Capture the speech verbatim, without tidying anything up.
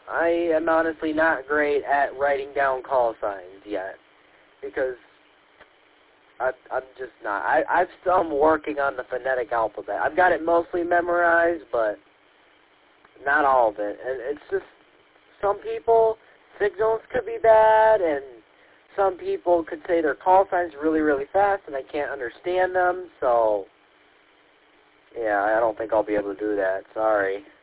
I am honestly not great at writing down call signs yet, because I, I'm just not. I, I'm still working on the phonetic alphabet. I've got it mostly memorized, but not all of it. And it's just, some people, signals could be bad, and some people could say their call signs really, really fast, and I can't understand them, so yeah, I don't think I'll be able to do that. Sorry.